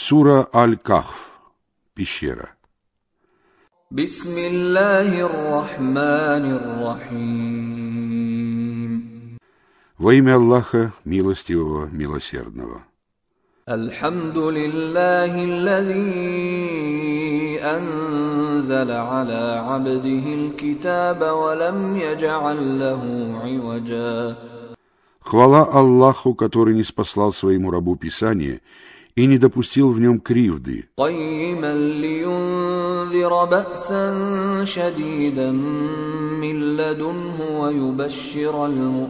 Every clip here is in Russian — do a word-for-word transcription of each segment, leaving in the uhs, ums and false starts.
Сура Аль-Кахф. Пещера. Бисмиллахир-рахманир-рахим. Во имя Аллаха, милостивого, милосердного. Алхамдулиллахи аллази анзаля аля абдихил китаба ва лам ядж'аль лаху иваджа. Хвала Аллаху, который не спаслал своему рабу Писание и не допустил в нем кривды. Qayyiman liyunzira ba'san shadidan min ladunhu wa yubashshira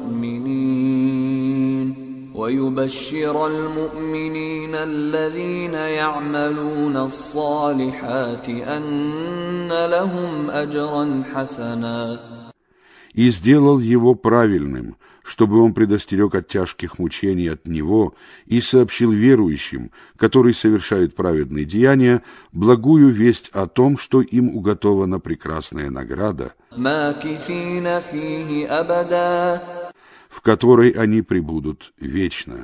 al-mu'minin wa yubashshira al-mu'minina alladhina ya'maluna as-salihati anna lahum ajran hasana. И сделал его правильным, чтобы он предостерег от тяжких мучений от него и сообщил верующим, которые совершают праведные деяния, благую весть о том, что им уготована прекрасная награда, в которой они пребудут вечно.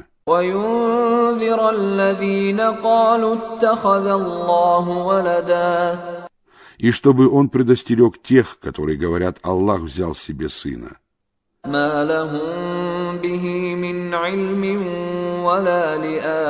И чтобы он предостерег тех, которые говорят, Аллах взял себе сына. ما لهم به من علم ولا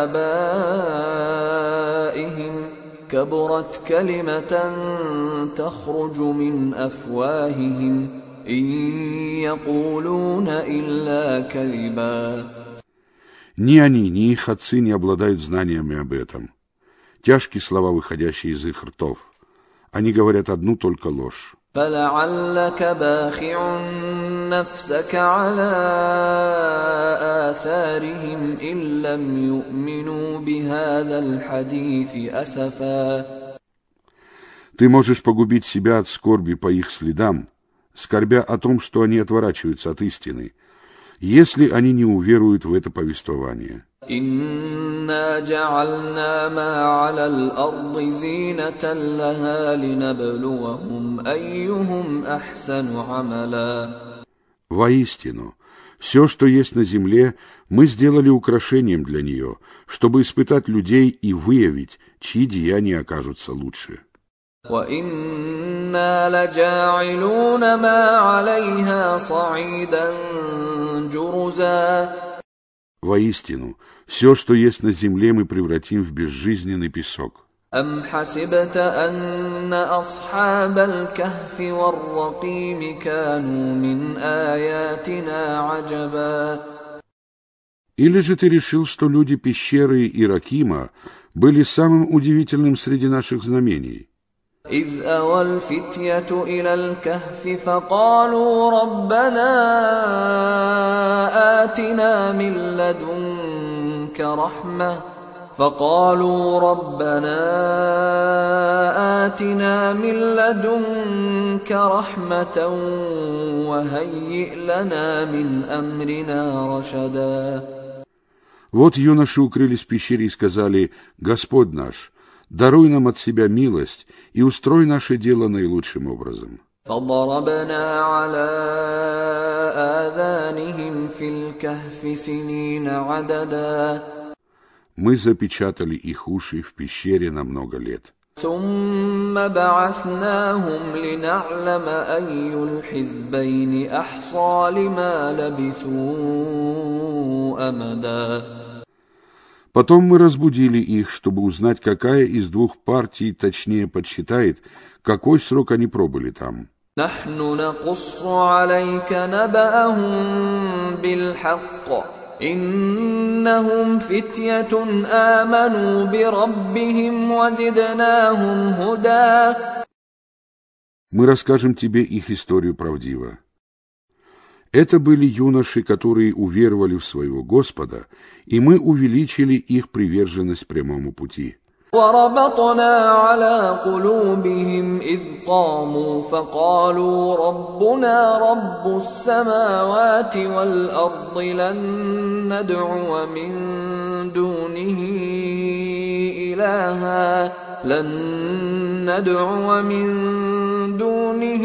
لآبائهم كبرت كلمة تخرج من أفواههم إن يقولون إلا كذبا. Ни они, ни их отцы не обладают знаниями об этом. Тяжкие слова, выходящие из их ртов. Они говорят одну только ложь. فلعلك باخع نفسك على آثارهم إن لم يؤمنوا بهذا الحديث أسفا. Ты можешь погубить себя от скорби по их следам, скорбя о том, что они отворачиваются от истины, если они не уверуют в это повествование. إنا جعلنا ما على الأرض زينة لها لنبلوهم أيهم أحسن عملا. Воистину, все, что есть на земле, мы сделали украшением для нее, чтобы испытать людей и выявить, чьи деяния окажутся лучше. وَإِنَّا لَجَاعِلُونَ مَا عَلَيْهَا صَعِيدًا جُرُزًا. Воистину, все, что есть на земле, мы превратим в безжизненный песок. أَمْ حَسِبْتَ أَنَّ أَصْحَابَ الْكَهْفِ وَالرَّقِيمِ كَانُوا مِنْ آيَاتِنَا عَجَبًا. Или же ты решил, что люди пещеры и Ракима были самым удивительным среди наших знамений? إذ أوى الفتية إلى الكهف فقالوا ربنا آتنا من لدنك رحمة فقالوا ربنا آتنا من لدنك رحمة وهيئ لنا من أمرنا رشدا. Вот юноши укрылись в пещере и сказали: «Господь наш, даруй нам от себя милость и устрой наше дело наилучшим образом». فضربنا على آذانهم في الكهف سنين عددا. Мы запечатали их уши в пещере на много лет. ثم بعثناهم لنعلم أي الحزبين أحصى لما لبثوا أمدا. Потом мы разбудили их, чтобы узнать, какая из двух партий точнее подсчитает, какой срок они пробыли там. نحن نقص عليك نبأهم بالحق إنهم فتية آمنوا بربهم وزدناهم هدى. Мы расскажем тебе их историю правдиво. Это были юноши, которые уверовали в своего Господа, и мы увеличили их приверженность прямому пути. وربطنا على قلوبهم إذ قاموا فقالوا ربنا رب السماوات والأرض لن ندعو من دونه إلها لن ندعو من دونه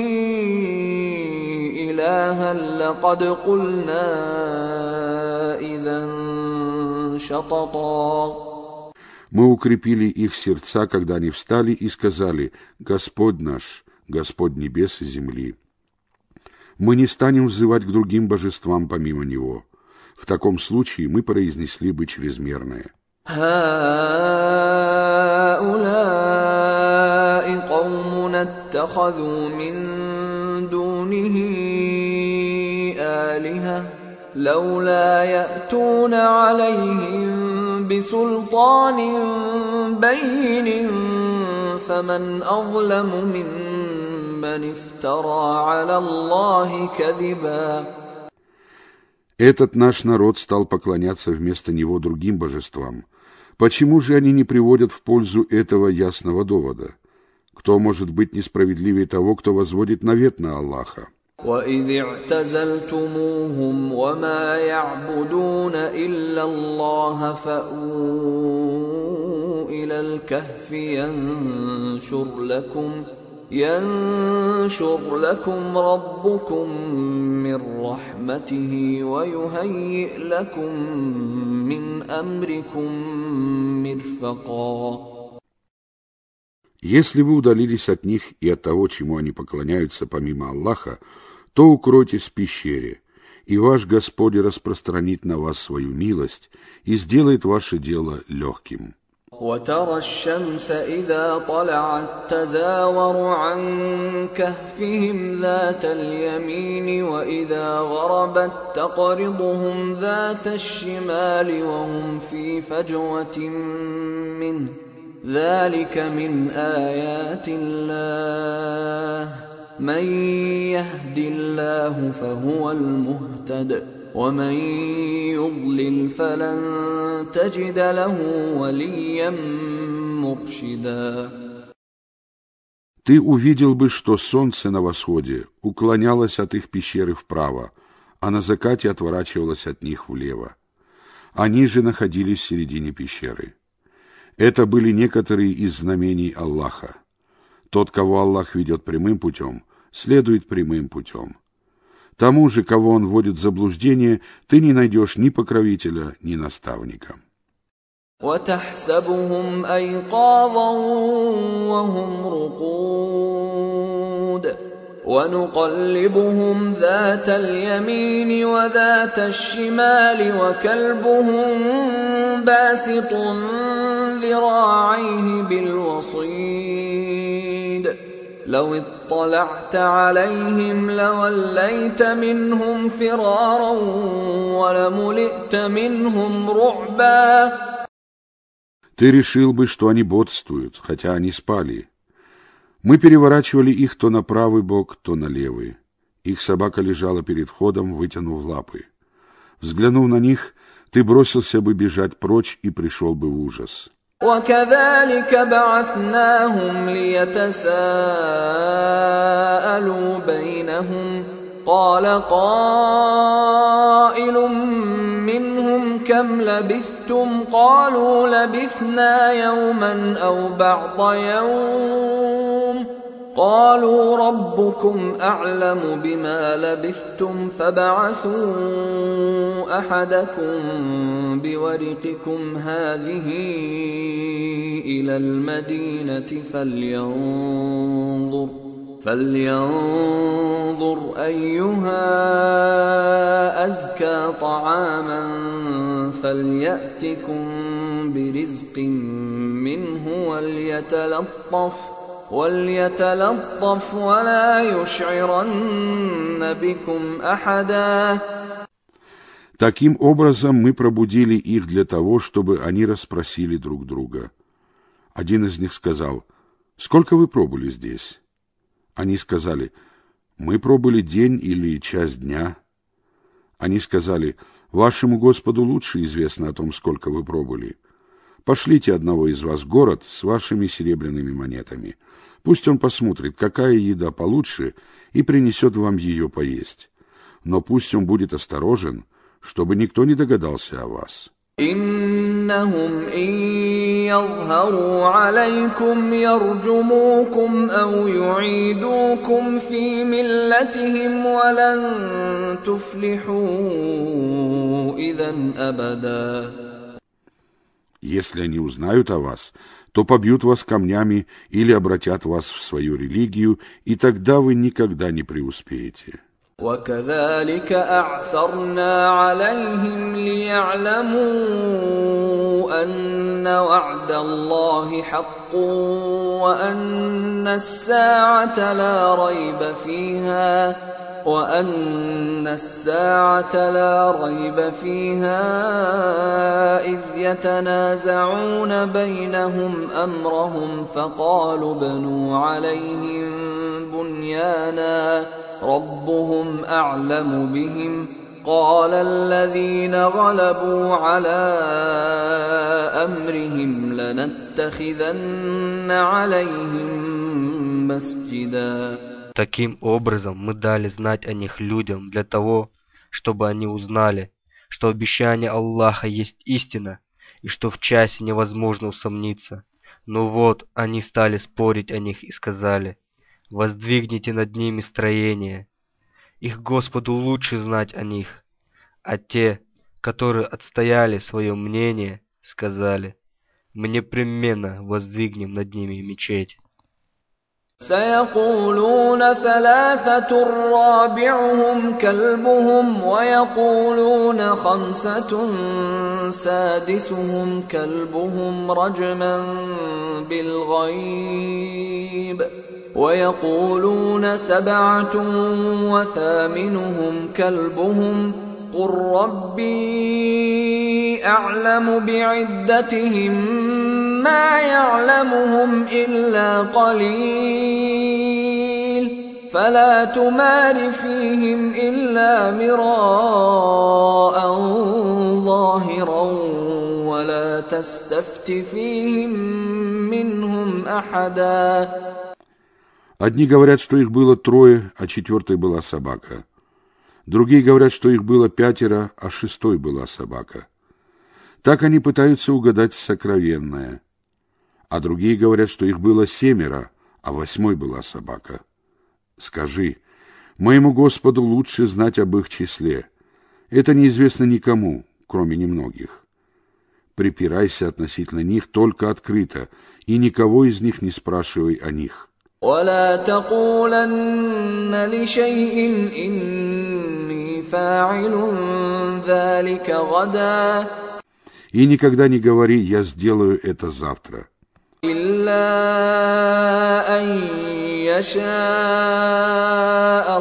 إلها لقد قلنا إذا شططا. Мы укрепили их сердца, когда они встали и сказали: «Господь наш, Господь небес и земли». Мы не станем взывать к другим божествам помимо Него. В таком случае мы произнесли бы чрезмерное. هؤلاء قوم اتخذوا من دونه آلهة لولا يأتون عليهم بسلطان بين فمن أظلم ممن افترى على الله كذبا. Этот наш народ стал поклоняться вместо него другим божествам. Почему же они не приводят в пользу этого ясного довода? Кто может быть несправедливее того, кто возводит навет на Аллаха? وَإِذِ اعْتَزَلْتُمُوهُمْ وَمَا يَعْبُدُونَ إِلَّا اللَّهَ فَأْوُوا إِلَى الْكَهْفِ يَنشُرْ لَكُمْ ينشر لكم ربكم من رحمته ويهيئ لكم من أمركم مرفقا. Если вы удалились от них и от того, чему они поклоняются помимо Аллаха, то укройтесь в пещере, и ваш Господь распространит на вас свою милость и сделает ваше дело легким. وترى الشمس إذا طلعت تزاور عن كهفهم ذات اليمين وإذا غربت تقرضهم ذات الشمال وهم في فجوة منه ذلك من آيات الله من يهد الله فهو المهتد ومن يضلل فلن تجد له وليا مرشدا. Ты увидел бы, что солнце на восходе уклонялось от их пещеры вправо, а на закате отворачивалось от них влево. Они же находились в середине пещеры. Это были некоторые из знамений Аллаха. Тот, кого Аллах ведет прямым путем, следует прямым путем. Тому же, кого он вводит в заблуждение, ты не найдешь ни покровителя, ни наставника. وَتَحْسَبُهُمْ أَيْقَاظًا وَهُمْ رُقُودٌ وَنُقَلِّبُهُمْ ذَاتَ الْيَمِينِ وَذَاتَ الشِّمَالِ وَكَلْبُهُمْ بَاسِطٌ ذِرَاعَيْهِ بِالْوَصِيدِ لو اطلعت عليهم لوليت منهم فرارا ولملئت منهم رعبا. Ты решил бы, что они бодрствуют, хотя они спали. Мы переворачивали их то на правый бок, то на левый. Их собака лежала перед входом, вытянув лапы. Взглянув на них, ты бросился бы бежать прочь и пришел бы в ужас. وكذلك بعثناهم ليتساءلوا بينهم قال قائل منهم كم لبثتم قالوا لبثنا يوما أو بعض يوم قالوا ربكم أعلم بما لبثتم فابعثوا أحدكم بورقكم هذه إلى المدينة فلينظر فلينظر أيها أزكى طعاما فليأتكم برزق منه وليتلطف وليتلطف ولا يشعرن بكم أحدا. Таким образом мы пробудили их для того, чтобы они расспросили друг друга. Один из них сказал: «Сколько вы пробыли здесь?» Они сказали: «Мы пробыли день или часть дня». Они сказали: «Вашему Господу лучше известно о том, сколько вы пробыли. Пошлите одного из вас в город с вашими серебряными монетами. Пусть он посмотрит, какая еда получше, и принесет вам ее поесть. Но пусть он будет осторожен, чтобы никто не догадался о вас». إنهم إن يظهروا عليكم يرجموكم أو يعيدوكم في ملتهم ولن تفلحوا إذا أبدا. Если они узнают о вас, то побьют вас камнями или обратят вас в свою религию, и тогда вы никогда не преуспеете. وكذلك أعثرنا عليهم ليعلموا أن وعد الله حق وأن الساعة لا ريب فيها وأن الساعة لا ريب فيها إذ يتنازعون بينهم أمرهم فقالوا ابنوا عليهم بنيانا ربهم أعلم بهم قال الذين غلبوا على أمرهم لنتخذن عليهم مسجدا. Таким образом мы дали знать о них людям для того, чтобы они узнали, что обещание Аллаха есть истина, и что в часе невозможно усомниться. Но вот они стали спорить о них и сказали: воздвигните над ними строение. Их Господу лучше знать о них. А те, которые отстояли свое мнение, сказали: мы непременно воздвигнем над ними мечеть. سيقولون ثلاثة رابعهم كلبهم ويقولون خمسة سادسهم كلبهم رجما بالغيب ويقولون سبعة وثامنهم كلبهم قل ربي أعلم بعدتهم ما يعلمهم إلا قليل فلا تمار فيهم إلا مراء ظاهرا ولا تستفت فيهم منهم أحدا. Одни говорят, что их было трое, а четвертой была собака. Другие говорят, что их было пятеро, а шестой была собака. Так они пытаются угадать сокровенное. А другие говорят, что их было семеро, а восьмой была собака. Скажи, моему Господу лучше знать об их числе. Это неизвестно никому, кроме немногих. Припирайся относительно них только открыто, и никого из них не спрашивай о них. ولا تقولن لشيء إني فاعل ذلك غدا. И никогда не говори: я сделаю это завтра. إلا أن يشاء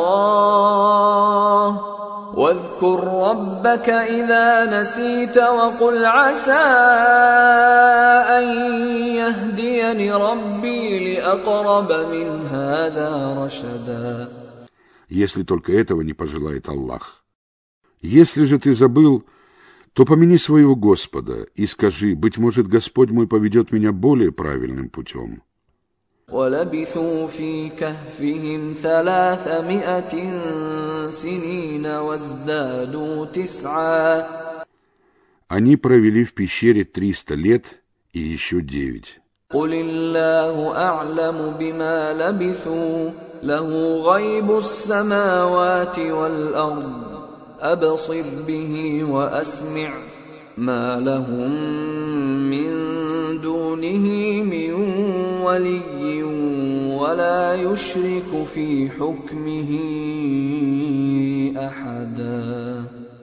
الله واذكر ربك إذا نسيت وقل عسى أن يهديني ربي لأقرب من هذا رشدا. Если только этого не пожелает Аллах. Если же ты забыл, то помяни своего Господа и скажи: быть может, Господь мой поведет меня более правильным путем. ولبثوا في كهفهم ثلاثمائة سنين وازدادوا تسعا. Они провели в пещере триста лет и еще девять. قل الله أعلم بما لبثوا له غيب السماوات والأرض أبصر به وأسمع ما لهم من دونه من ولي ولا يشرك في حكمه أحدا.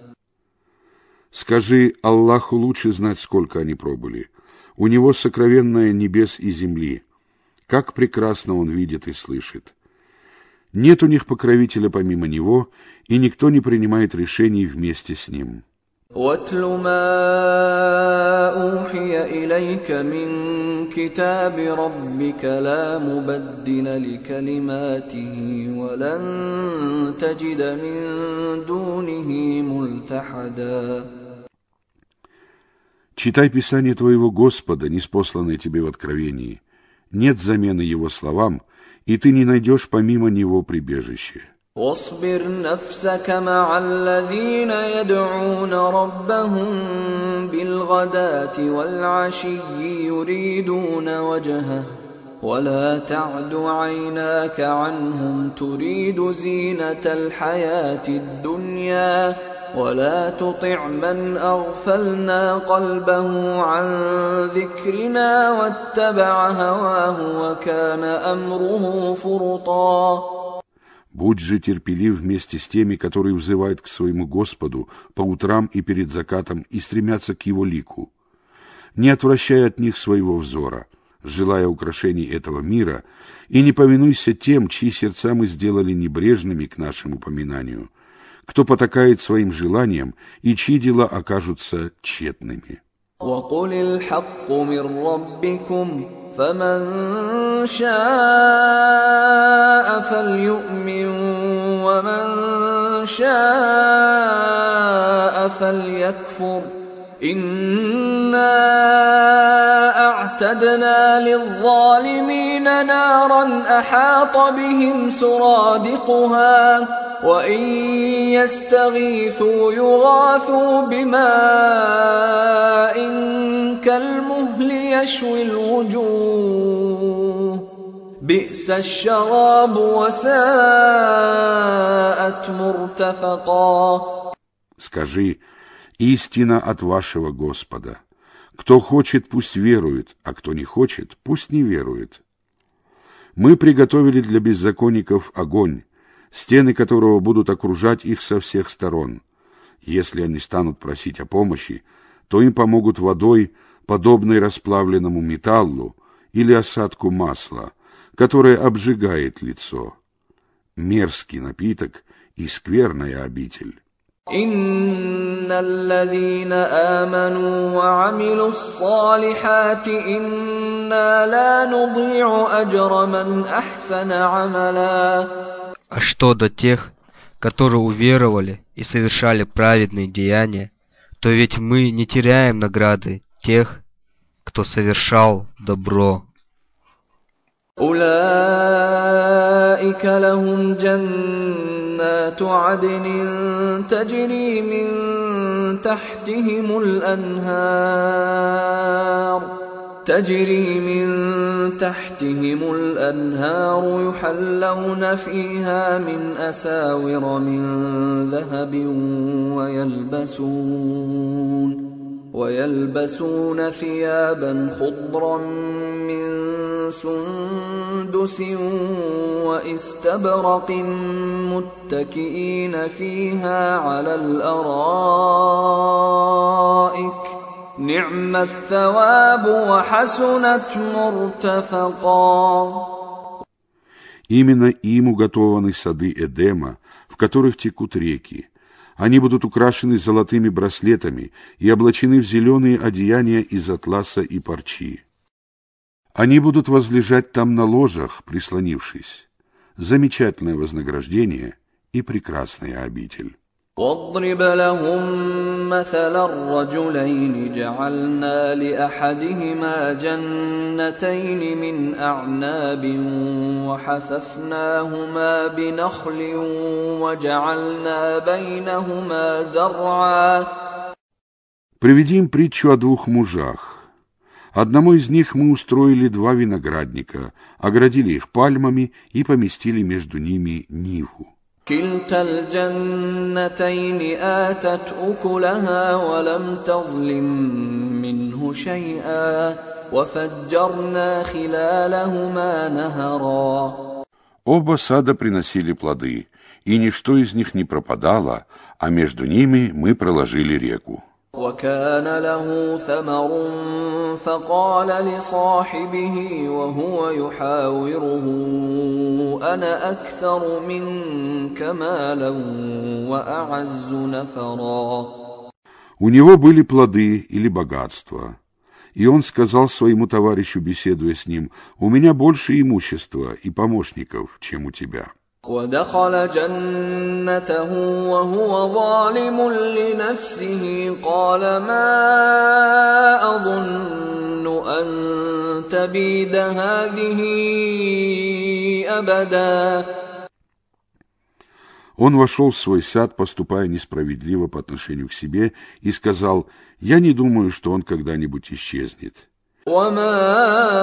Скажи, Аллаху лучше знать, сколько они пробыли. У Него сокровенное небес и земли. Как прекрасно Он видит и слышит. Нет у них покровителя помимо Него, и никто не принимает решений вместе с Ним. وَاتْلُ مَا أُوحِيَ إِلَيْكَ مِنْ كِتَابِ رَبِّكَ لَا مُبَدِّلَ لِكَلِمَاتِهِ وَلَنْ تَجِدَ مِنْ دُونِهِ مُلْتَحَدًا. Читай Писание твоего Господа, ниспосланное тебе в откровении. Нет замены Его словам, и ты не найдешь помимо Него прибежище. واصبر نفسك مع الذين يدعون ربهم بالغداة والعشي يريدون وجهه ولا تعد عيناك عنهم تريد زينة الحياة الدنيا ولا تطع من أغفلنا قلبه عن ذكرنا واتبع هواه وكان أمره فرطا. Будь же терпелив вместе с теми, которые взывают к своему Господу по утрам и перед закатом и стремятся к Его лику. Не отвращай от них своего взора, желая украшений этого мира, и не повинуйся тем, чьи сердца мы сделали небрежными к нашему поминанию, кто потакает своим желаниям и чьи дела окажутся тщетными. وَقُلِ الْحَقُّ مِنْ رَبِّكُمْ فَمَنْ شَاءَ فَلْيُؤْمِنْ وَمَنْ شَاءَ فَلْيَكْفُرْ إِنَّا أَعْتَدْنَا لِلظَّالِمِينَ نَارًا أَحَاطَ بِهِمْ سُرَادِقُهَا وَإِنْ يَسْتَغِيثُوا يُغَاثُوا بِمَاءٍ كَالْمُهْلِ يَشْوِي الْوُجُوهَ بِئْسَ الشَّرَابُ وَسَاءَتْ مُرْتَفَقًا. Скажи: истина от вашего Господа. Кто хочет, пусть верует, а кто не хочет, пусть не верует. Мы приготовили для беззаконников огонь, стены которого будут окружать их со всех сторон. Если они станут просить о помощи, то им помогут водой, подобной расплавленному металлу или осадку масла, которое обжигает лицо. Мерзкий напиток и скверная обитель. إن الذين آمنوا وعملوا الصالحات إنا لا نضيع أجر من أحسن عملا. А что до тех, которые уверовали и совершали праведные деяния, то ведь мы не теряем награды тех, кто совершал добро. أولئك لهم جنات عدن تجري من تحتهم الأنهار تجري من تحتهم الأنهار يحلون فيها من أساور من ذهب ويلبسون ويلبسون ثيابا خضرا من سندس واستبرق متكئين فيها على الأرائك نعم الثواب وحسنت مرتفقا. Именно им уготованы сады Эдема, в которых текут реки. Они будут украшены золотыми браслетами и облачены в зеленые одеяния из атласа и парчи. Они будут возлежать там на ложах, прислонившись. Замечательное вознаграждение и прекрасная обитель. واضرب لهم مثل الرجلين جعلنا لأحدهما جنتين من أعناب وحففناهما بنخل وجعلنا بينهما زرعا. Приведи им притчу о двух мужах. Одному из них мы устроили два виноградника, оградили их пальмами и поместили между ними ниву. كلتا الجنتين آتت أكلها ولم تظلم منه شيئا وفجرنا خلالهما نهرا. Оба сада приносили плоды, и ничто из них не пропадало, а между ними мы проложили реку. وكان له ثمر فقال لصاحبه وهو يحاوره أنا أكثر منك مالا وأعز نفرا. У него были плоды или богатства, и он сказал своему товарищу, беседуя с ним: «У меня больше имущества и помощников, чем у тебя». ودخل جنته وهو ظالم لنفسه قال ما أظن أن تبيد هذه أبدا. Он вошел в свой сад, поступая несправедливо по отношению к себе, и сказал: «Я не думаю, что он когда-нибудь исчезнет». وما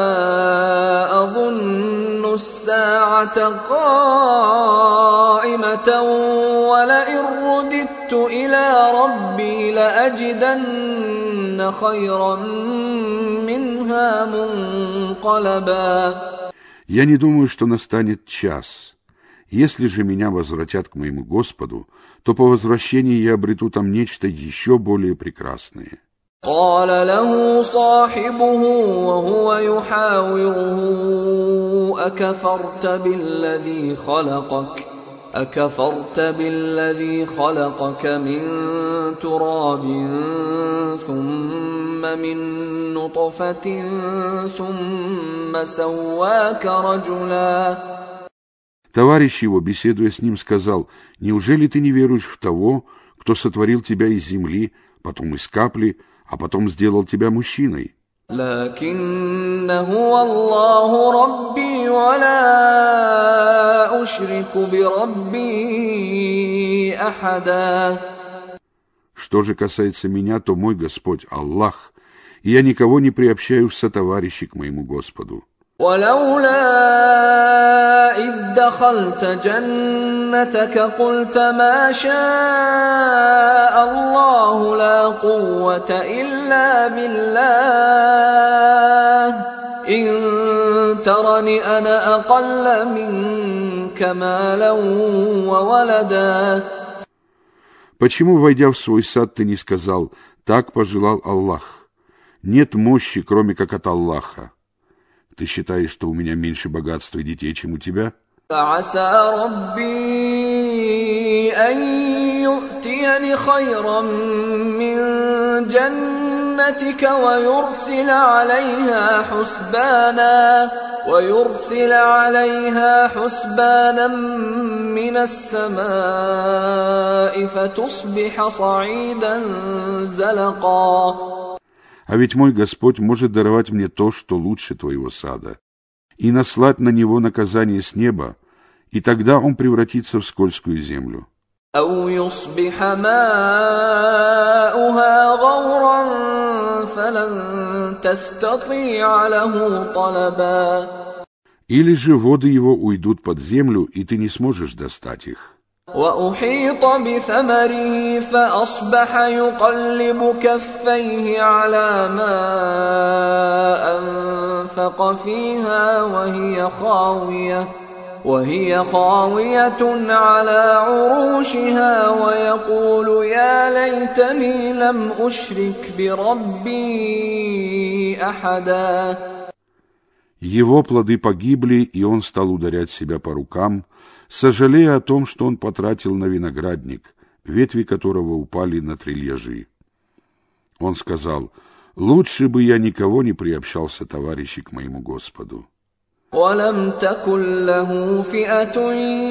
أظن الساعة قائمة ولئن رددت رددت إلى ربي لأجدن خيرا منها منقلبا. Я не думаю, что настанет час. Если же меня возвратят к моему Господу, то по возвращении я обрету там нечто еще более прекрасное. قال له صاحبه وهو يحاوره أكفرت بالذي خلقك أكفرت بالذي خلقك من تراب ثم من نطفة ثم سواك رجلا. Товарищ его, беседуя с ним, сказал: «Неужели ты не веруешь в того, кто сотворил тебя из земли, потом из капли, а потом сделал тебя мужчиной?» لكن هو الله ربي ولا أشرك بربي أحدا. Что же касается меня, то мой Господь Аллах, и я никого не приобщаю в сотоварищи к моему Господу. ولولا إذ دخلت جنتك قلت ما شاء الله لا قوة إلا بالله إن ترني أنا أقل منك مالا وولدا. Почему, войдя в свой сад, ты не сказал: «Так пожелал Аллах»? Нет мощи, кроме как от Аллаха. Ты считаешь, что у меня меньше богатства и детей, чем у тебя? فعسى ربي أن يؤتيني خيرا من جنتك ويرسل عليها حسبانا ويرسل عليها حسبانا من السماء فتصبح صعيدا زلقا. А ведь мой Господь может даровать мне то, что лучше твоего сада, и наслать на него наказание с неба, и тогда он превратится в скользкую землю. أو يصبح ماؤها غورا فلن تستطيع له طلبا. Или же воды его уйдут под землю, и ты не сможешь достать их. وأحيط بثمره فأصبح يقلب كفيه على ما أنفق فيها وهي خاوية وهي خاوية على عروشها ويقول يا ليتني لم أشرك بربي أحدا. Его плоды погибли, и он стал ударять себя по рукам, сожалея о том, что он потратил на виноградник, ветви которого упали на трильяжи. Он сказал: «Лучше бы я никого не приобщался, товарищи, к моему Господу». ولم تكن له فئة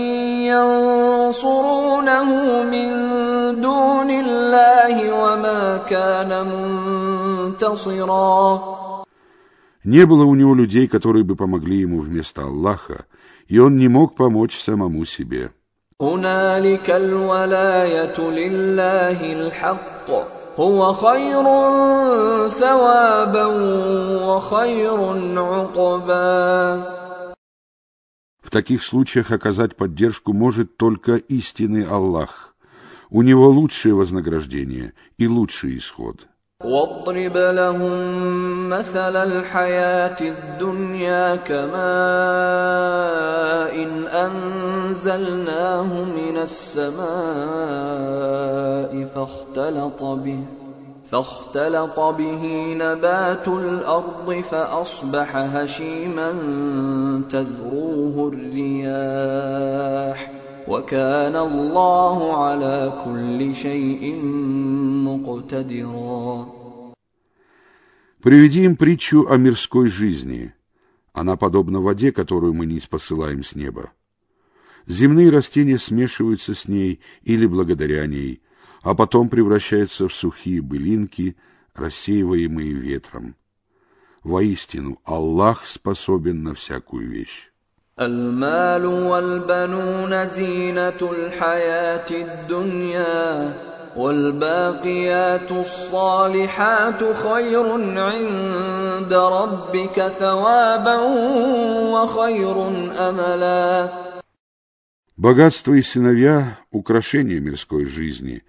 ينصرونه من دون الله وما كان منتصرا. Не было у него людей, которые бы помогли ему вместо Аллаха, и он не мог помочь самому себе. هنالك الولاية لله الحق هو خير ثوابا وخير عقبا. В таких случаях оказать поддержку может только истинный Аллах. У него лучшее вознаграждение и лучший исход. واضرب لهم مثل الحياة الدنيا كماء إن أنزلناه من السماء فاختلط به فاختلط به نبات الأرض فأصبح هشيما تذروه الرياح وكان الله على كل شيء مقتدرا. Приведи им притчу о мирской жизни. Она подобна воде, которую мы ниспосылаем с неба. Земные растения смешиваются с ней или благодаря ней, а потом превращаются в сухие былинки, рассеиваемые ветром. Воистину, Аллах способен на всякую вещь. المال والبنون زينة الحياة الدنيا والباقيات الصالحات خير عند ربك ثوابا وخير أملا. Богатство и сыновья — украшение мирской жизни,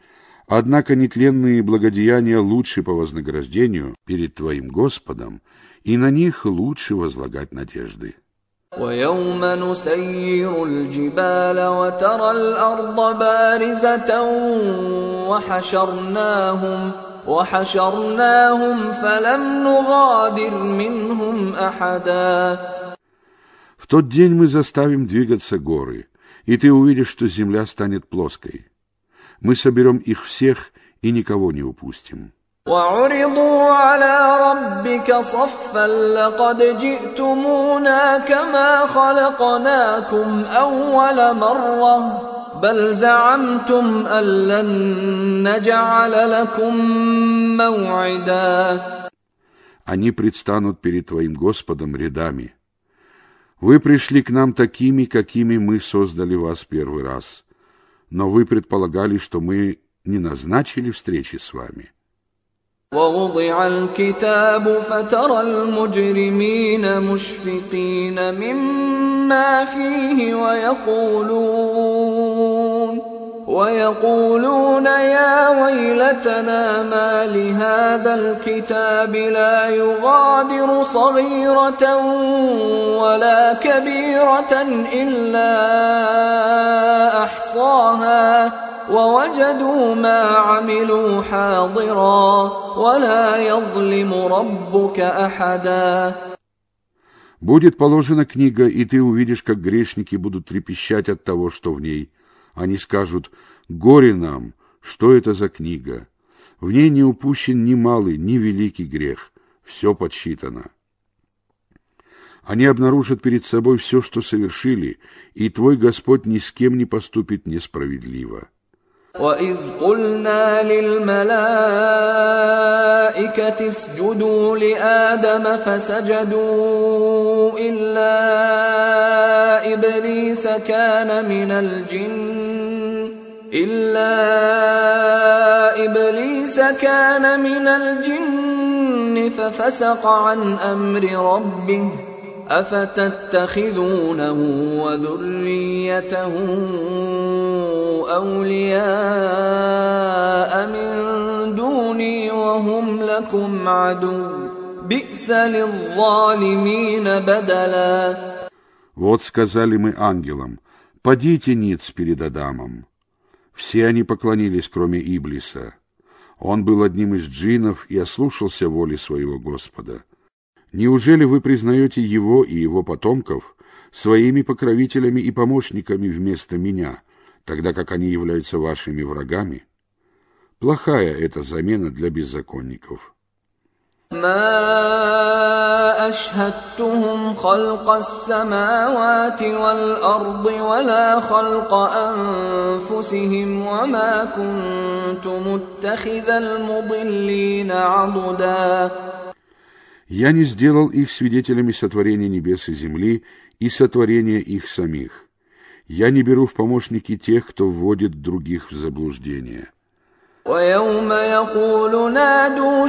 Однако нетленные благодеяния лучше по вознаграждению перед твоим Господом, и на них лучше возлагать надежды. وَيَوْمَ نُسَيِّرُ الْجِبَالَ وَتَرَى الْأَرْضَ بَارِزَةً وَحَشَرْنَاهُمْ وَحَشَرْنَاهُمْ فَلَمْ نُغَادِرْ مِنْهُمْ أَحَدًا. В тот день мы заставим двигаться горы, и ты увидишь, что земля станет плоской. Мы соберем их всех и никого не упустим. وَعُرِضُوا عَلَى رَبِّكَ صَفًّا لَقَدْ جِئْتُمُونَا كَمَا خَلَقْنَاكُمْ أَوَّلَ مَرَّةٍ بَلْ زَعَمْتُمْ أَن لَّن نَّجْعَلَ لَكُم مَّوْعِدًا. Они предстанут перед твоим Господом рядами. Вы пришли к нам такими, какими мы создали вас первый раз, но вы предполагали, что мы не назначили встречи с вами. وَوُضِعَ الْكِتَابُ فَتَرَى الْمُجْرِمِينَ مُشْفِقِينَ مِمَّا فِيهِ وَيَقُولُونَ وَيَقُولُونَ يَا وَيْلَتَنَا مَا لِهَذَا الْكِتَابِ لَا يُغَادِرُ صَغِيرَةً وَلَا كَبِيرَةً إِلَّا أَحْصَاهَا وَوَجَدُوا مَا عَمِلُوا حَاضِرًا وَلَا يَظْلِمُ رَبُّكَ أَحَدًا. Будет положена книга, и ты увидишь, как грешники будут трепещать от того, что в ней. Они скажут: «Горе нам! Что это за книга? В ней не упущен ни малый, ни великий грех. Все подсчитано». Они обнаружат перед собой все, что совершили, и твой Господь ни с кем не поступит несправедливо. وَإِذْ قُلْنَا لِلْمَلَائِكَةِ اسْجُدُوا لِآدَمَ فَسَجَدُوا إِلَّا إِبْلِيسَ كَانَ مِنَ الْجِنِّ إِلَّا إِبْلِيسَ كَانَ مِنَ الْجِنِّ فَفَسَقَ عَنْ أَمْرِ رَبِّهِ أَفَتَتَّخِذُونَهُ وَذُرِّيَّتَهُ أَوْلِيَاءَ مِن دُونِي وَهُمْ لَكُمْ عَدُوٌّ بِئْسَ لِلظَّالِمِينَ بَدَلًا. Вот сказали мы ангелам: «Падите ниц перед Адамом». Все они поклонились, кроме Иблиса. Он был одним из джиннов и ослушался воли своего Господа. Неужели вы признаете его и его потомков своими покровителями и помощниками вместо меня, тогда как они являются вашими врагами? Плохая эта замена для беззаконников. ما أشهدتهم خلق السماوات والأرض ولا خلق أنفسهم وما كنت متخذ المضلين عضدا. Я не сделал их свидетелями сотворения небес и земли и сотворения их самих. Я не беру в помощники тех, кто вводит других в заблуждение. وَيَوْمَ يَقُولُ نَادُوا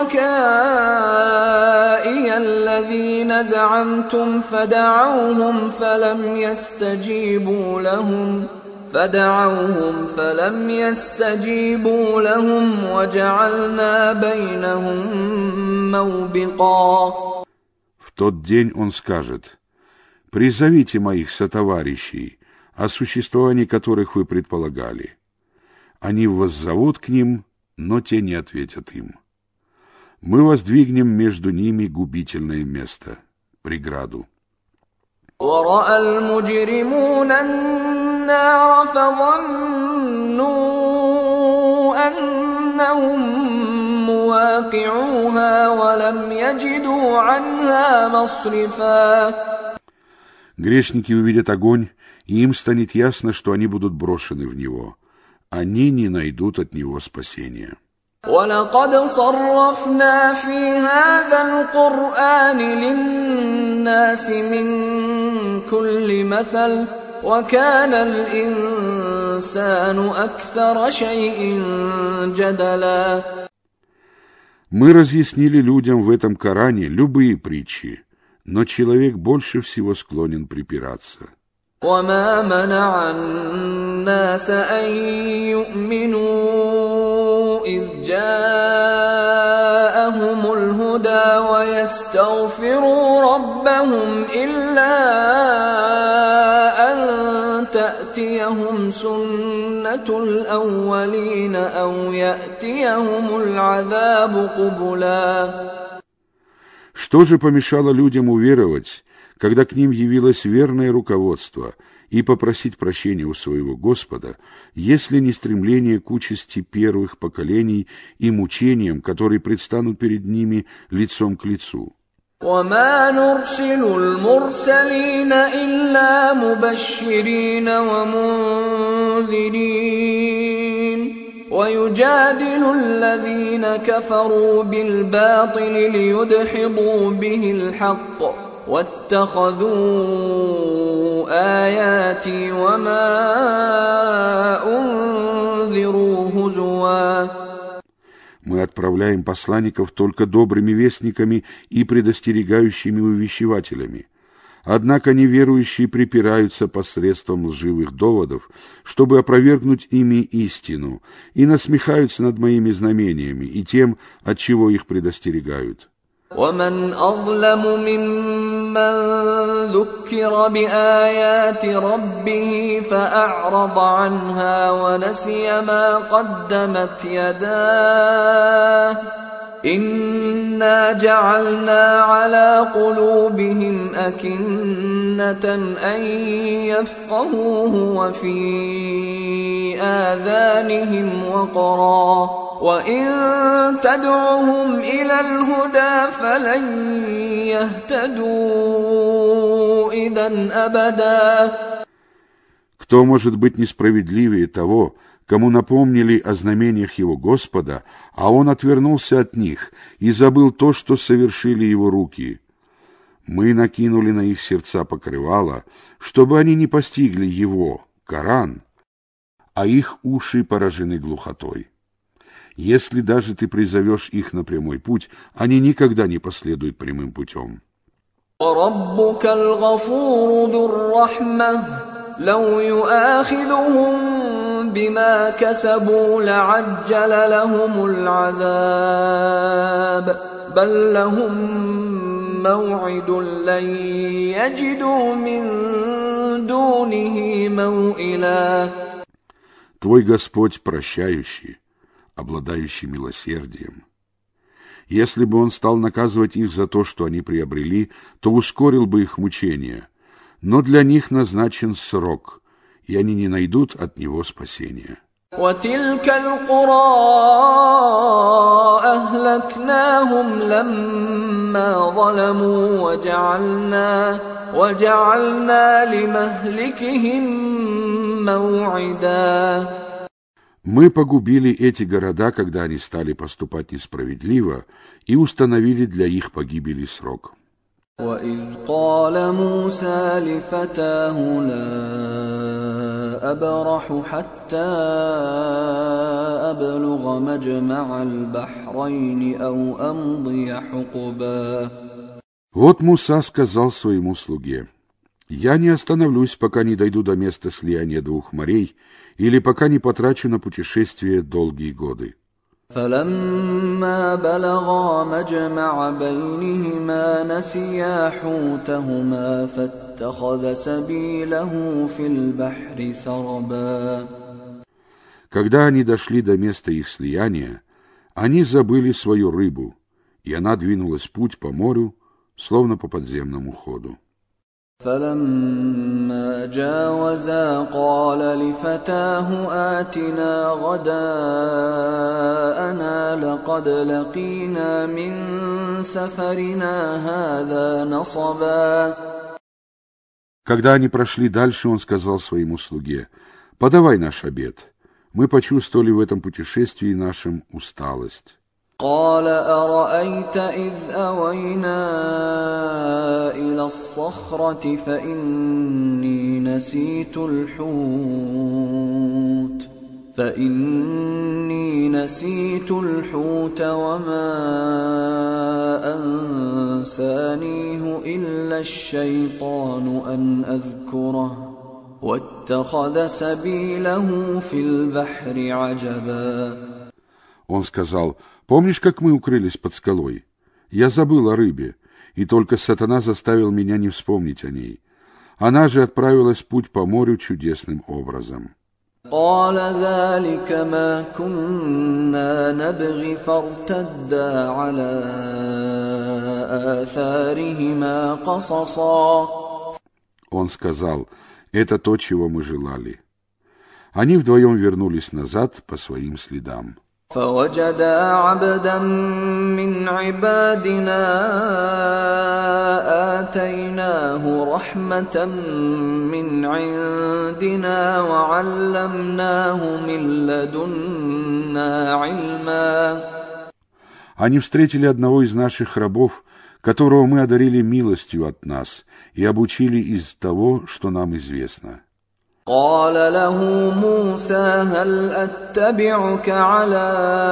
شُرَكَائِيَ الَّذِينَ زَعَمْتُمْ فَدَعَوْهُمْ فَلَمْ يَسْتَجِيبُوا لَهُمْ فَدَعَوْهُمْ فَلَمْ يَسْتَجِيبُوا لَهُمْ وَجَعَلْنَا بَيْنَهُمْ مَوْبِقًا. В тот день он скажет: «Призовите моих сотоварищей, о существовании которых вы предполагали». Они воззовут к ним, но те не ответят им. Мы воздвигнем между ними губительное место, преграду. وَرَأَى الْمُجْرِمُونَ النَّارَ فَظَنُّوا أَنَّهُمْ مُوَاقِعُوهَا وَلَمْ يَجِدُوا عَنْهَا مَصْرِفًا. Грешники увидят огонь, и им станет ясно, что они будут брошены в него. Они не найдут от него спасения. وَلَقَدْ صَرَّفْنَا فِي هَذَا الْقُرْآنِ لِلنَّاسِ مِنْ كُلِّ مَثَلٍ وَكَانَ الْإِنسَانُ أَكْثَرَ شَيْءٍ جَدَلًا. Мы разъяснили людям в этом Коране любые притчи, но человек больше всего склонен припираться. وَمَا مَنَعَ النَّاسَ أَن يُؤْمِنُوا إذ جاءهم الهدى ويستغفروا ربهم إلا أن تأتيهم سنة الأولين أو يأتيهم العذاب قبلا. Что же помешало людям уверовать, когда к ним явилось верное руководство, и попросить прощения у своего Господа, если не стремление к участи первых поколений и мучениям, которые предстанут перед ними лицом к лицу? وما نرسل المرسلين إلا مبشرين ومنذرين ويجادل الذين كفروا بالباطل ليدحضوا به الحق واتخذوا آياتي وما أنذروا هزوا. Мы отправляем посланников только добрыми вестниками и предостерегающими увещевателями. Однако неверующие припираются посредством лживых доводов, чтобы опровергнуть ими истину, и насмехаются над моими знамениями и тем, от чего их предостерегают. ومن أظلم ممن ذكر بآيات ربه فأعرض عنها ونسي ما قدمت يداه إنا جعلنا على قلوبهم أكنة أن يفقهوه وفي آذانهم وقرا وإن تدعهم إلى الهدى فلن يهتدوا إذا أبدا. Кто может быть несправедливее того, кому напомнили о знамениях его Господа, а он отвернулся от них и забыл то, что совершили его руки? Мы накинули на их сердца покрывало, чтобы они не постигли его, Коран, а их уши поражены глухотой. Если даже ты призовешь их на прямой путь, они никогда не последуют прямым путем. وَرَبُّكَ الْغَفُورُ ذُو الرَّحْمَةِ لَوْ يُؤَاخِذُهُم بِمَا كَسَبُوا لَعَجَّلَ لَهُمُ الْعَذَابَ بَل لَّهُم مَّوْعِدٌ لَّن يَجِدُوا مِن دُونِهِ مَوْئِلًا. Твой Господь прощающий, обладающий милосердием. Если бы он стал наказывать их за то, что они приобрели, то ускорил бы их мучения. Но для них назначен срок, и они не найдут от него спасения. وَتِلْكَ الْقُرَىٰ أَهْلَكْنَاهُمْ لَمَّا ظَلَمُوا وَجَعَلْنَا وَجَعَلْنَا لِمَهْلِكِهِم مَّوْعِدًا. Мы погубили эти города, когда они стали поступать несправедливо, и установили для их погибели срок. وَإِذْ قَالَ مُوسَى لِفَتَاهُ لَا أَبْرَحُ حَتَّى أَبْلُغَ مَجْمَعَ الْبَحْرَيْنِ أَوْ أَمْضِيَ حُقُبًا. Вот Муса сказал своему слуге: «Я не остановлюсь, пока не дойду до места слияния двух морей, или пока не потрачу на путешествие долгие годы». فَلَمَّا بَلَغَا مَجْمَعَ بَيْنِهِمَا نَسِيَا حُوتَهُمَا فَاتَّخَذَ سَبِيلَهُ فِي الْبَحْرِ سَرَبًا. Когда они дошли до места их слияния, они забыли свою рыбу, и она двинулась в путь по морю, словно по подземному ходу. فَلَمَّا جَاوَزَا قَالَ لِفَتَاهُ آتِنَا غَدَاءَنَا لَقَدْ لَقِينَا مِنْ سَفَرِنَا هَذَا نَصَبًا. Когда они прошли дальше, он сказал своему слуге: «Подавай наш обед. Мы почувствовали в этом путешествии нашим усталость». قال أرأيت إذ أوينا إلى الصخرة فإني نسيت الحوت فإني نسيت الحوت وما أنسانيه إلا الشيطان أن أذكره واتخذ سبيله في البحر عجبا. Он сказал: «Помнишь, как мы укрылись под скалой? Я забыл о рыбе, и только сатана заставил меня не вспомнить о ней. Она же отправилась в путь по морю чудесным образом». قال ذلك ما كنا نبغي فارتدا على آثارهما قصصا. Он сказал: «Это то, чего мы желали». Они вдвоем вернулись назад по своим следам. فوجدا عبدا من عبادنا آتيناه رحمة من عندنا وعلمناه من لدنا علما. Они встретили одного из наших рабов, которого мы одарили милостью от нас и обучили из того, что нам известно. قال له موسى هل أتبعك على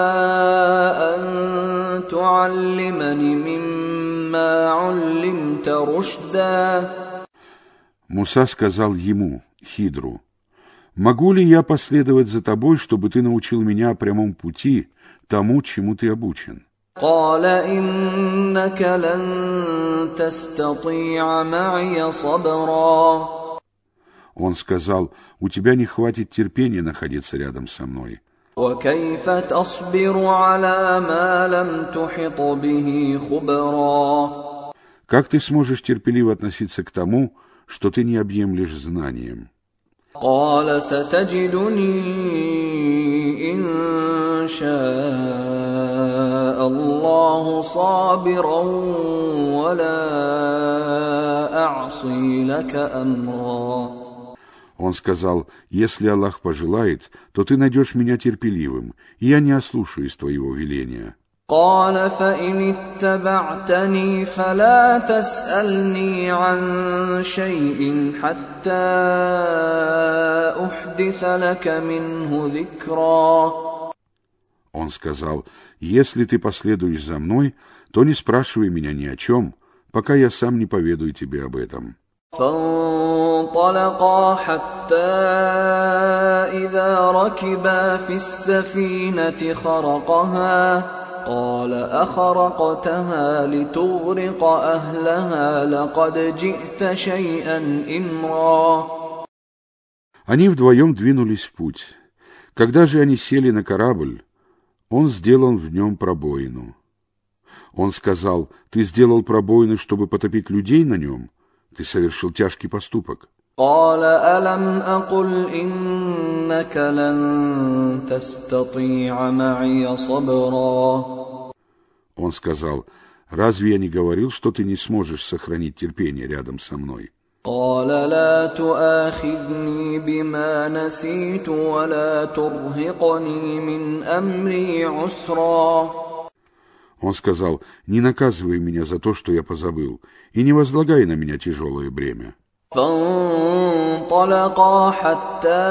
أن تعلمني مما علمت رشدا. Муса сказал ему, Хидру: «Могу ли я последовать за тобой, чтобы ты научил меня прямому пути, тому, чему ты обучен?» قال إنك لن تستطيع معي صبرا. Он сказал: «У тебя не хватит терпения находиться рядом со мной. وكيف تصبر على ما لم تحط به خبرا. Как ты сможешь терпеливо относиться к тому, что ты не объемлешь знанием?» قال ستجدني إن شاء الله صابرا ولا أعصي لك أمرا. Он сказал: «Если Аллах пожелает, то ты найдешь меня терпеливым, и я не ослушаюсь твоего веления». قال فإن اتبعتني فلا تسألني عن شيء حتى أحدث لك منه ذكرا. Он сказал: «Если ты последуешь за мной, то не спрашивай меня ни о чем, пока я сам не поведаю тебе об этом». فانطلقا حتى إذا ركبا في السفينة خرقها قال أخرقتها لتغرق أهلها لقد جئت شيئا إمرا. Они вдвоем двинулись в путь. Когда же они сели на корабль, он сделал в нем пробоину. Он сказал: «Ты сделал пробоину, чтобы потопить людей на нем? Ты совершил тяжкий поступок». قال ألم أقل إنك لن تستطيع معي صبرا. Он сказал: «Разве я не говорил, что ты не сможешь сохранить терпение рядом со мной?» قال لا تؤاخذني بما نسيت ولا ترهقني من أمري عسرا. Он сказал: «Не наказывай меня за то, что я позабыл, и не возлагай на меня тяжелое бремя». فانطلقا حتى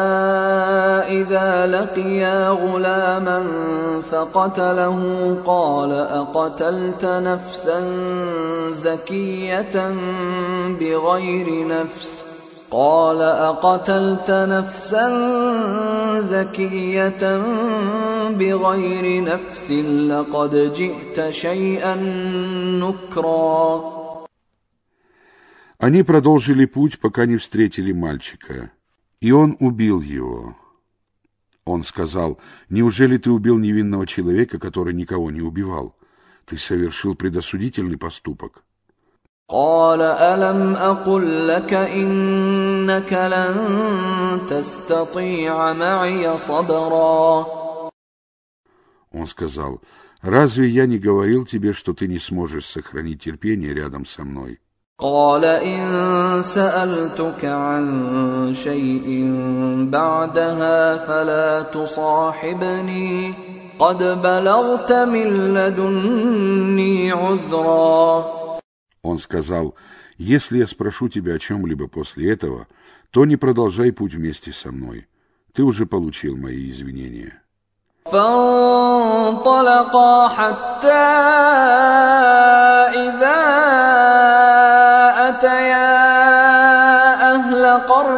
إذا لقيا غلاما فقتله قال أقتلت نفسا زكية بغير نفس قال أقتلت نفسا زكية بغير نفس لقد جئت شيئا نكرا. Они продолжили путь, пока не встретили мальчика, и он убил его. Он сказал: «Неужели ты убил невинного человека, который никого не убивал? Ты совершил предосудительный поступок». قال ألم أقل لك إنك لن تستطيع معي صبرا. Он сказал: «Разве я не говорил тебе, что ты не сможешь сохранить терпение рядом со мной?» قال إن سألتك عن شيء بعدها فلا تصاحبني قد بلغت من لدني عذرا. Он сказал: «Если я спрошу тебя о чем-либо после этого, то не продолжай путь вместе со мной. Ты уже получил мои извинения». فانطلقا حتى إذا أتيا أهل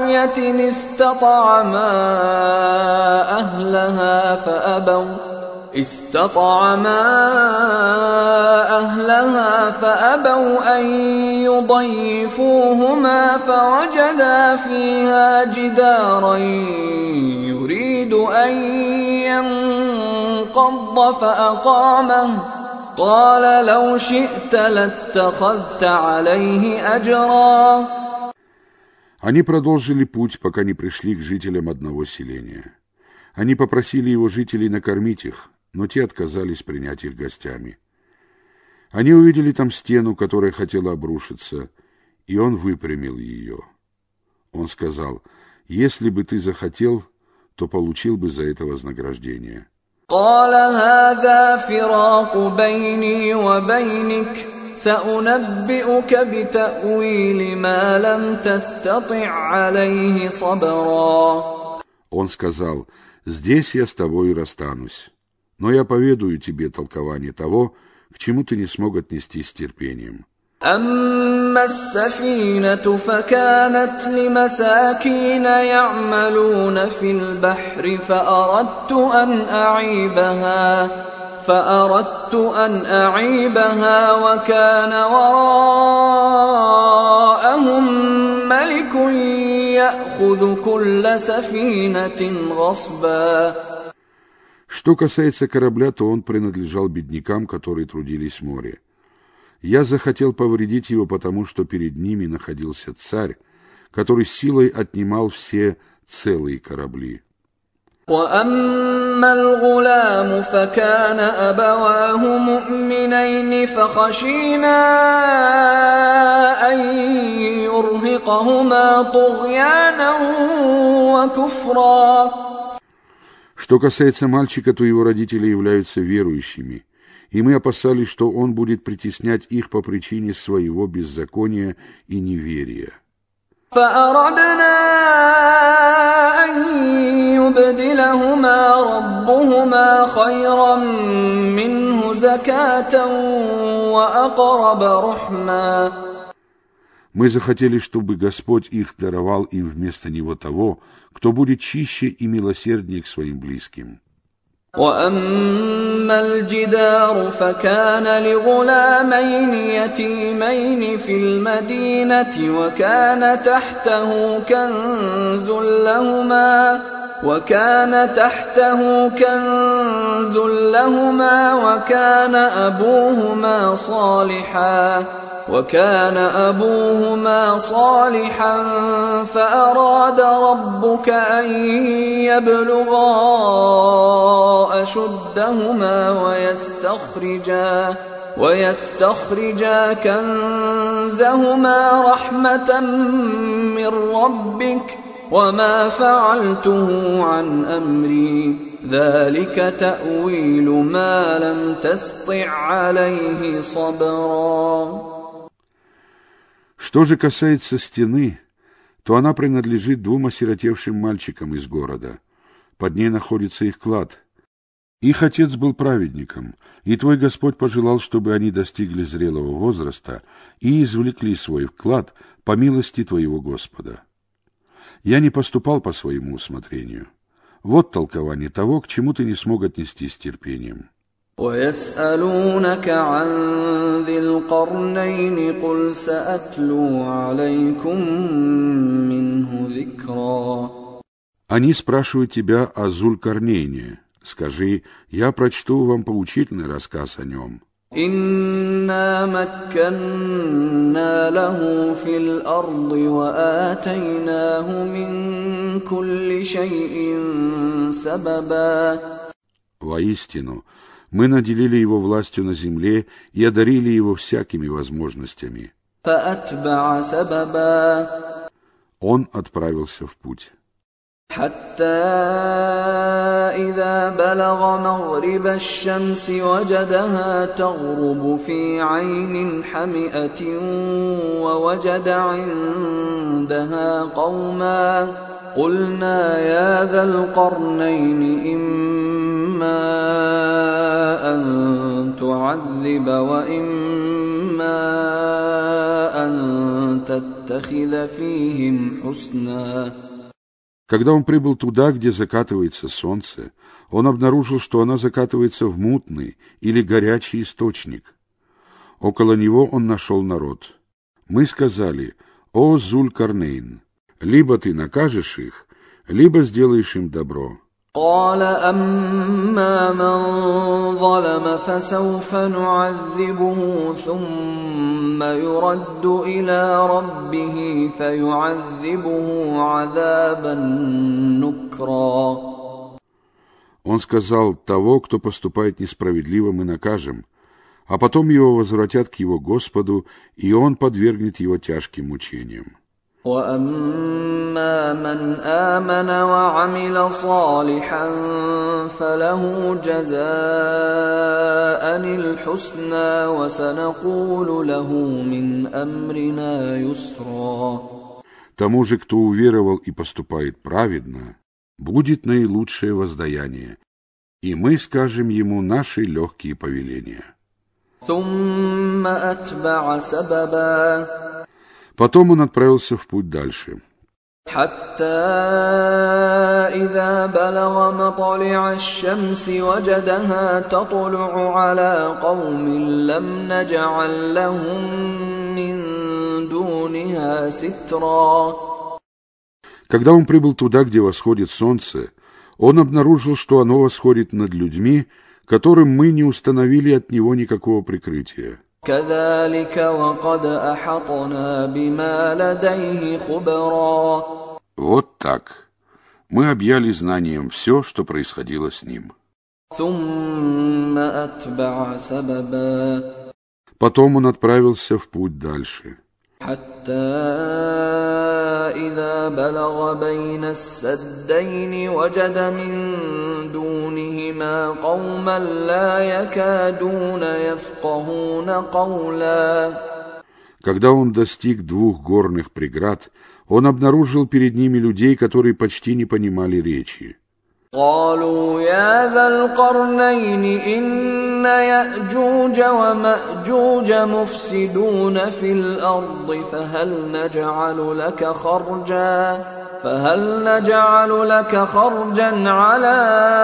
قرية استطعما أهلها فأبوا استطعما أهلها فأبوا أن يضيفوهما فوجدا فيها جدارا يريد أن ينقض فأقامه قال لو شئت لاتخذت عليه أجرا. Они продолжили путь, пока не пришли к жителям одного селения. Они попросили его жителей накормить их, но те отказались принять их гостями. Они увидели там стену, которая хотела обрушиться, и он выпрямил ее. Он сказал: «Если бы ты захотел, то получил бы за это вознаграждение». قال هذا فراق بيني وبينك سأنبئك بتأويل ما لم تستطع عليه صبرا. Он сказал: «Здесь я с тобой расстанусь, но я поведаю тебе толкование того, к чему ты не смог отнестись с терпением». أما السفينة فكانت لمساكين يعملون في البحر فأردت أن أعيبها فأردت أن أعيبها وكان وراءهم ملك يأخذ كل سفينة غصبا. Что касается корабля, то он принадлежал беднякам, которые трудились в море. Я захотел повредить его, потому что перед ними находился царь, который силой отнимал все целые корабли. وأما الغلام فكان أبواه مؤمنين فخشينا أن يرهقهما طغيانا وكفرا. Что касается мальчика, то его родители являются верующими, и мы опасались, что он будет притеснять их по причине своего беззакония и неверия. فأردنا أن يبدلهما ربهما خيرا منه زكاة وأقرب رحما. Мы захотели, чтобы Господь их даровал им вместо него того, кто будет чище и милосерднее к своим близким. وأما الجدار فكان لغلامين يتيمين في المدينة وكان تحته كنز لهما وكان تحته كنز لهما وكان أبوهما صالحا وكان أبوهما صالحا فأراد ربك أن يبلغا أشدهما ويستخرجا ويستخرجا كنزهما رحمة من ربك وما فعلته عن أمري ذلك تأويل ما لم تسطع عليه صبرا. Что же касается стены, то она принадлежит двум осиротевшим мальчикам из города. Под ней находится их клад. Их отец был праведником, и твой Господь пожелал, чтобы они достигли зрелого возраста и извлекли свой вклад по милости твоего Господа. Я не поступал по своему усмотрению. Вот толкование того, к чему ты не смог отнестись с терпением. ويسألونك عن ذي القرنين قل سأتلو عليكم منه ذكرا. Они спрашивают тебя о Зуль-Карнейне. Скажи: я прочту вам поучительный рассказ о нем. إنا مكنا له في الأرض وآتيناه من كل شيء سببا. Воистину, мы наделили его властью на земле и одарили его всякими возможностями. فأتبع سببا. Он отправился в путь. حتى إذا بلغ مغرب الشمس وجدها تغرب في عين حمئة ووجد عندها قوما قلنا يا ذا القرنين إما أن تعذب وإما أن تتخذ فيهم حسنا. Когда он прибыл туда, где закатывается солнце, он обнаружил, что оно закатывается в мутный или горячий источник. Около него он нашел народ. Мы сказали: «О Зуль-Карнейн, либо ты накажешь их, либо сделаешь им добро». قال أما من ظلم فسوف نعذبه ثم يرد إلى ربه فيعذبه عذابا نكرا. Он сказал: того, кто поступает несправедливо, мы накажем, а потом его возвратят к его Господу, и он подвергнет его тяжким мучениям. وَأَمَّا مَنْ آمَنَ وَعَمِلَ صَالِحًا فَلَهُ جَزَاءً الْحُسْنَى وَسَنَقُولُ لَهُ مِنْ أَمْرِنَا يُسْرًا. Тому же, кто уверовал и поступает праведно, будет наилучшее воздаяние, и мы скажем ему наши легкие повеления. ثُمَّ أَتْبَعَ سَبَبًا. Потом он отправился в путь дальше. حتى إذا بلغ مطلع الشمس وجدها تطلع على قوم لم نجعل لهم من دونها سترا. Когда он прибыл туда, где восходит солнце, он обнаружил, что оно восходит над людьми, которым мы не установили от него никакого прикрытия. كذلك وقد أحطنا بما لديه خبرا. Вот так. Мы объяли знанием все, что происходило с ним. ثم أتبع سببا. Потом он отправился в путь дальше. حتى إذا بلغ بين السدين وجد من دونهما قوما لا يكادون يفقهون قولا. Когда он достиг двух горных преград, он обнаружил перед ними людей, которые почти не понимали речи. قالوا يا ذا القرنين إن يأجوج ومأجوج مفسدون في الأرض فهل نجعل لك خرجا فهل نجعل لك خرجا على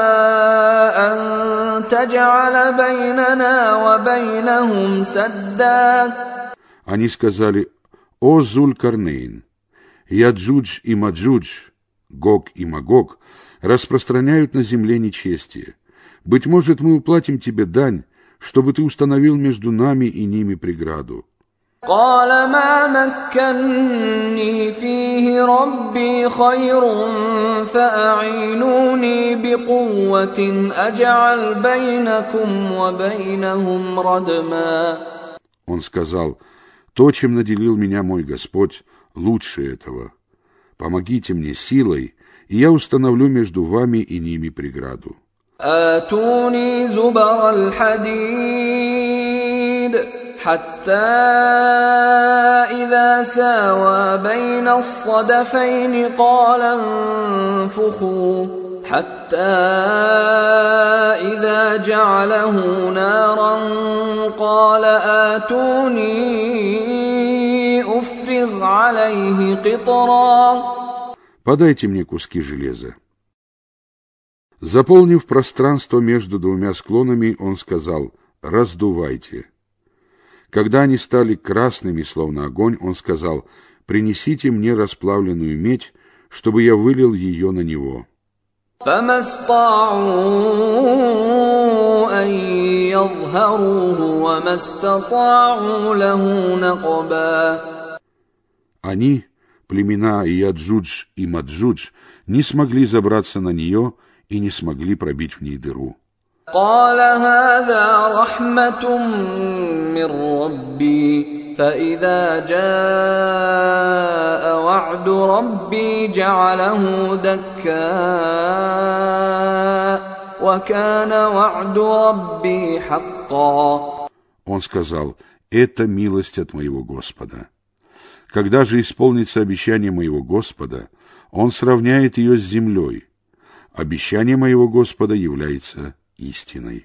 أن تجعل بيننا وبينهم سدا. Они сказали: «О Зуль-Карнейн, Яджудж и Маджудж, Гог и Магог распространяют на земле нечестие. Быть может, мы уплатим тебе дань, чтобы ты установил между нами и ними преграду». قال ما مكنني فيه ربي خير فأعينوني بقوة أجعل بينكم وبينهم ردما. Он сказал: «То, чем наделил меня мой Господь, лучше этого. Помогите мне силой, и я установлю между вами и ними преграду». آتوني زبر الحديد حتى إذا ساوى بين الصدفين قال انفخوا حتى إذا جعله نارا قال آتوني أفرغ عليه قطرا. «Подайте мне куски железа». Заполнив пространство между двумя склонами, он сказал: «Раздувайте». Когда они стали красными, словно огонь, он сказал: «Принесите мне расплавленную медь, чтобы я вылил ее на него». فما استطاعوا أن يظهروه وما استطاعوا له نقبا. Они, племена Яджудж и Маджудж, не смогли забраться на нее и не смогли пробить в ней дыру. قال هذا رحمة من ربي فإذا جاء وعد ربي جعله دكا وكان وعد ربي حقا. Он сказал: «Это милость от моего Господа. Когда же исполнится обещание моего Господа, он сравняет ее с землей. Обещание моего Господа является истиной».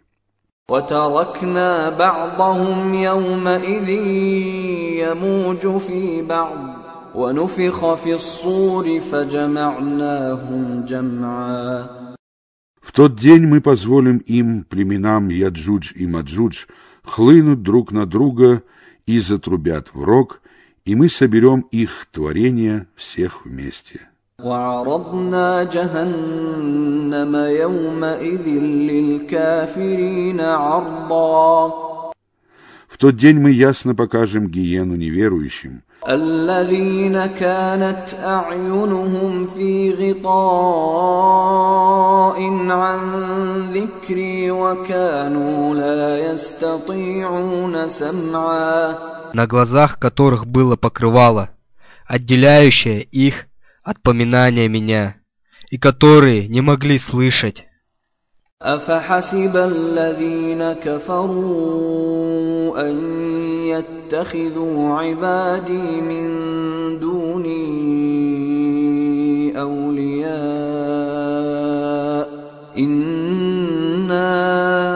وتركنا بعضهم يومئذ يموج في بعض ونفخ في الصور فجمعناهم جمعا. В тот день мы позволим им, племенам Яджудж и Маджудж, хлынуть друг на друга и затрубят в рог, и мы соберем их творения всех вместе. وعرضنا جهنم يومئذ للكافرين عرضا. В тот день мы ясно покажем гиену неверующим, الذين كانت أعينهم في غطاء عن ذكري وكانوا لا يستطيعون سمعا. На глазах которых было покрывало, отделяющее их от поминания меня, и которые не могли слышать. أفحسب الذين كفروا أن يتخذوا عبادي من دوني أولياء إنا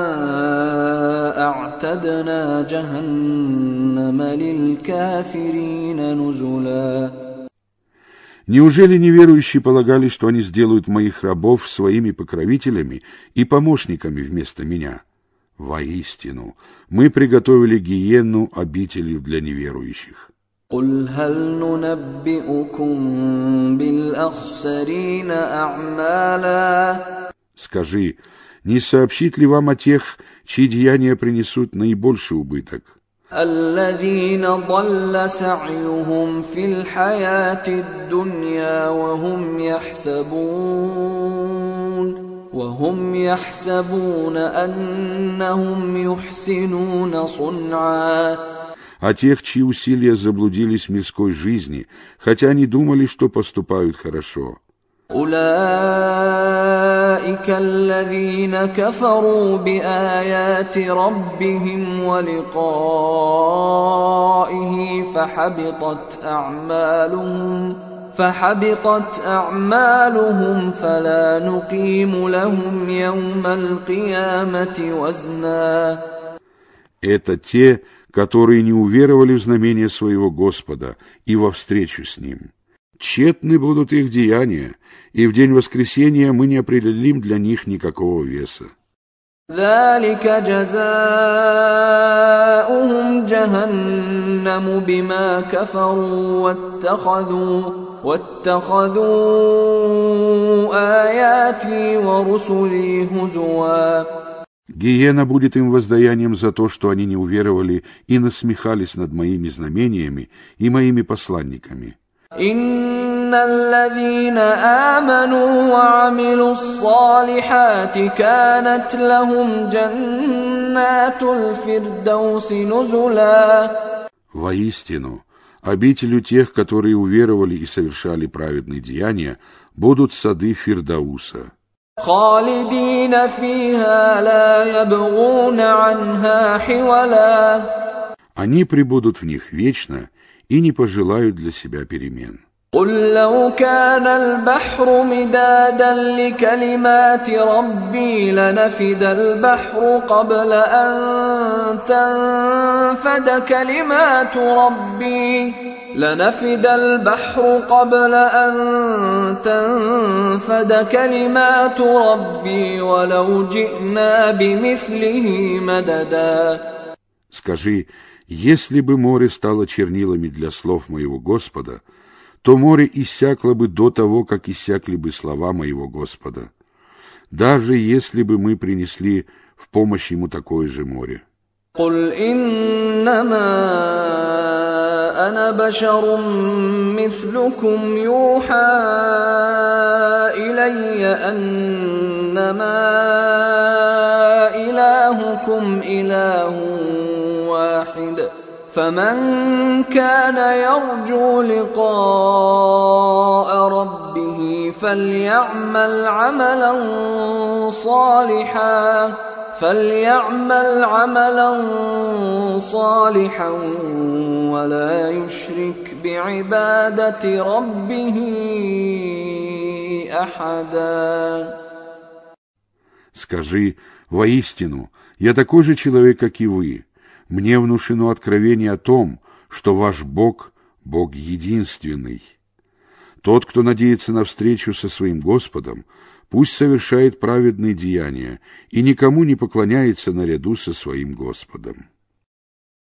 أعتدنا جهنم للكافرين نزلا. Неужели неверующие полагали, что они сделают моих рабов своими покровителями и помощниками вместо меня? Воистину, мы приготовили гиенну обителью для неверующих. قل هل ننبئكم بالأخسرين أعمالا. Скажи, не сообщит ли вам о тех, чьи деяния принесут наибольший убыток? الذين ضل سعيهم في الحياة الدنيا وهم يحسبون وهم يحسبون أنهم يحسنون صنعا. А тех, чьи усилия заблудились в мирской жизни, хотя они думали, что поступают хорошо. أولئك الذين كفروا بآيات ربهم ولقائه فحبطت أعمالهم فحبطت أعمالهم فلا نقيم لهم يوم القيامة وزنا. Это те, которые не уверовали в знамение своего Господа и во встречу с Ним. Тщетны будут их деяния, и в день воскресения мы не определим для них никакого веса. ذلك جزاؤهم جهنم بما كفروا واتخذوا واتخذوا آياتي ورسلي هزوا. Гиена будет им воздаянием за то, что они не уверовали и насмехались над моими знамениями и моими посланниками. إن الذين آمنوا وعملوا الصالحات كانت لهم جنات الفردوس نزلا. Воистину, обителью тех, которые уверовали и совершали праведные деяния, будут сады Фирдауса. خالدين فيها لا يبغون عنها حولا. Они пребудут в них вечно и не пожелают для себя перемен. قل لو كان البحر مدادا لكلمات ربي لنفد البحر قبل أن تنفد كلمات ربي لنفد البحر قبل أن تنفد كلمات ربي ولو جئنا بمثله مددا. Скажи, если бы море стало чернилами для слов моего Господа, то море иссякло бы до того, как иссякли бы слова моего Господа, даже если бы мы принесли в помощь ему такое же море. قل إنما أنا بشر مثلكم يوحى إلي أنما إلهكم إله واحد فمن كان يرجو لقاء ربه فليعمل عملا صالحا فليعمل عملا صالحا ولا يشرك بعبادة ربه أحدا. Скажи, воистину, я такой же человек, как и вы. Мне внушено откровение о том, что ваш Бог – Бог единственный. Тот, кто надеется на встречу со своим Господом, пусть совершает праведные деяния и никому не поклоняется наряду со своим Господом.